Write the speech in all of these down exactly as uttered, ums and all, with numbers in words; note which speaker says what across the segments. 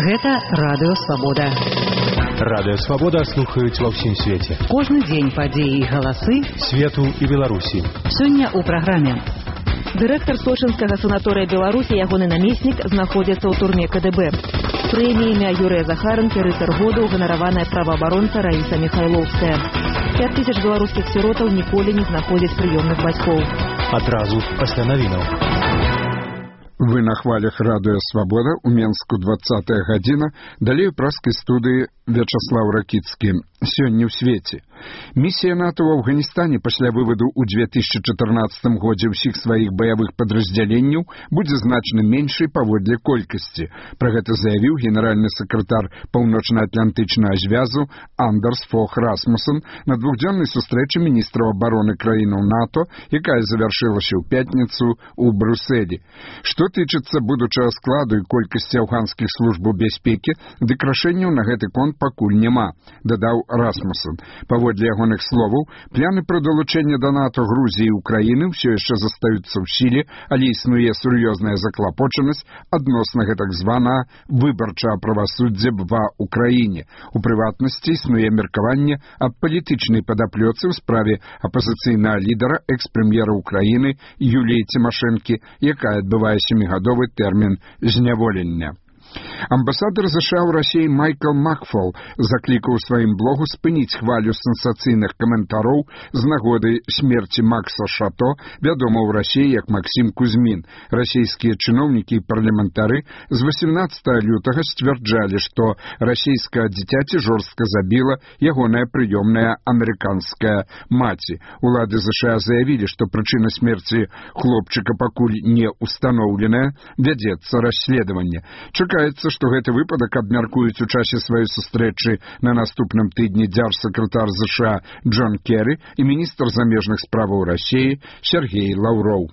Speaker 1: Гэта Радыё Свабода.
Speaker 2: Радыё Свабода слухаюць ва ўсім свеце.
Speaker 1: Кожны дзень падзеі і галасы
Speaker 2: свету і Беларусі.
Speaker 1: Сёння ў праграме.
Speaker 3: Дырэктар сочынскага санаторыя Беларусі, ягоны намеснік, знаходзіцца ў турме ка дэ бэ. Прэміямі Юрыя Захаранкі рыцар году ганараваная праваабаронца Раіса Міхайлоўская. пяць тысяч беларускіх сіротаў ніколі не знаходзяць прыёмных бацькоў.
Speaker 2: Адразу пасля навінаў.
Speaker 4: Вы на хвалях Радыё Свабода, у Менску двадцатая гадзіна, далей у праскай студыі Вячаслаў Ракіцкі. Сёння ў свеце. Місія НАТО ў Афганістане пасля вываду ў две тысячы чатырнаццатым годзе ўсіх сваіх баявых падраздзяленняў будзе значна меншай паводле колькасці. Пра гэта заявіў генеральны сакратар паўночна-атлантычнага звязу Андерс Фох Расмуссен на двухдзённай сустрэчы міністраў абароны краінаў НАТО, якая завяршылася ў пятніцу ў Брюсселі. Што тычыцца будучага складу і колькасці афганскіх службаў бяспекі, дык рашэнняў на гэты конт пакуль няма, дадаў Расмуссен. Паводле ягоных словаў, пляны пра далучэнне да НАТО Грузіі і Украіны ўсё яшчэ застаюцца ў сіле, але існуе сур'ёзная заклапочанасць адносна гэтак званага выбарчага правасуддзя ва ўкраіне. У прыватнасці існуе меркаванне аб палітычнай падаплёцы ў справе апазіцыйнага лідара экс-прэм'ера Украіны Юліі Цімашэнкі, якая адбывае сямігадовы тэрмін зняволення. Амбасадар ЗША ў Расіі Майкл Макфол заклікаў у сваім блогу спыніць хвалю сенсацыйных каментароў з нагоды смерці Макса Шато, вядома ў Расіі як Максім Кузьмін. Расійскія чыноўнікі і парламентары з васемнаццатага лютага сцвярджалі, што расійскае дзіцяці жорстка забіла ягоная прыёмная амерыканская маці. Улады ЗША заявілі, што прычына смерці хлопчыка пакуль не ўстаноўленая, вядзецца расследаванне. Чакаецца, што гэты выпадак абмяркуюць у часе сваёй сустрэчы на наступным тыдні дзяржсакратар ЗША Джон Керрі і міністр замежных справаў Расіі Сергей Лаўроў.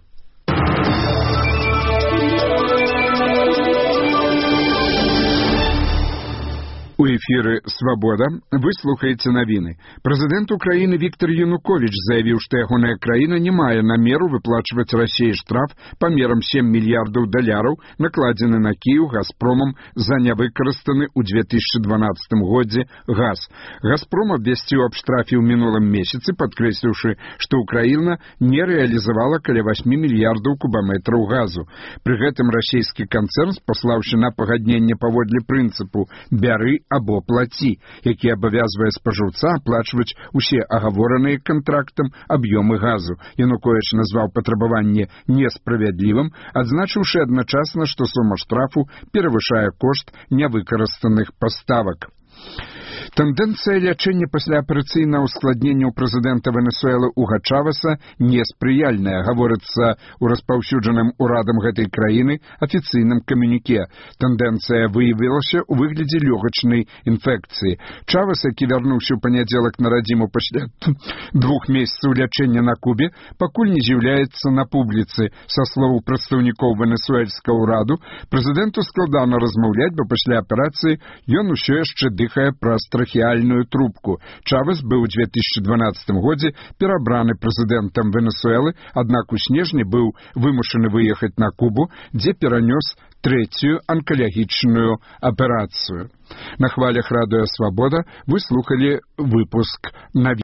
Speaker 4: У эфіры «Свабода» вы слухаеце навіны. Прэзідэнт Украіны Віктор Януковіч заявіў, што ягоная краіна не мае намеру выплачваць Расіі штраф памерам сем мільярдаў даляраў, накладзены на Кіеў «Газпромам» за нявыкарыстаны ў две тысячы дванаццатым годзе газ. «Газпром» абвясціў аб штрафе ў мінулым месяцы, падкрэсліўшы, што Украіна не рэалізавала каля васьмі мільярдаў кубаметраў газу. Пры гэтым расійскі канцэрн, спаслаўшы на пагадненне паводле прынцыпу «бяры або плаці», які абавязвае спажыўца аплачваць усе агавораныя кантрактам аб'ёмы газу. Януковіч назваў патрабаванне несправядлівым, адзначыўшы адначасна, што сума штрафу перавышае кошт нявыкарыстаных паставак. Тэндэнцыя лячэння пасляаперацыйнага ускладнення ў прэзідэнта Венесуэлы Уга Чавеса неспрыяльная, гаворыцца ў распаўсюджаным урадам гэтай краіны афіцыйным камюніке. Тэндэнцыя выявілася ў выглядзе лёгачнай інфекцыі. Чавес, які вярнуўся ў панядзелак на радзіму пасля двух месяцаў лячэння на Кубе, пакуль не з'яўляецца на публіцы. Са словаў прадстаўнікоў венесуэльскага ўраду, прэзідэнту складана размаўляць, бо пасля аперацыі ён усё яшчэ дыхае праз трахеальную трубку. Чавес быў у две тысячы дванаццатым годзе перабраны прэзідэнтам Венесуэлы, аднак у снежні быў вымушаны выехаць на Кубу, дзе перанёс трэцюю анкалагічную аперацыю. На хвалях Радыё Свабода вы слухалі выпуск навін.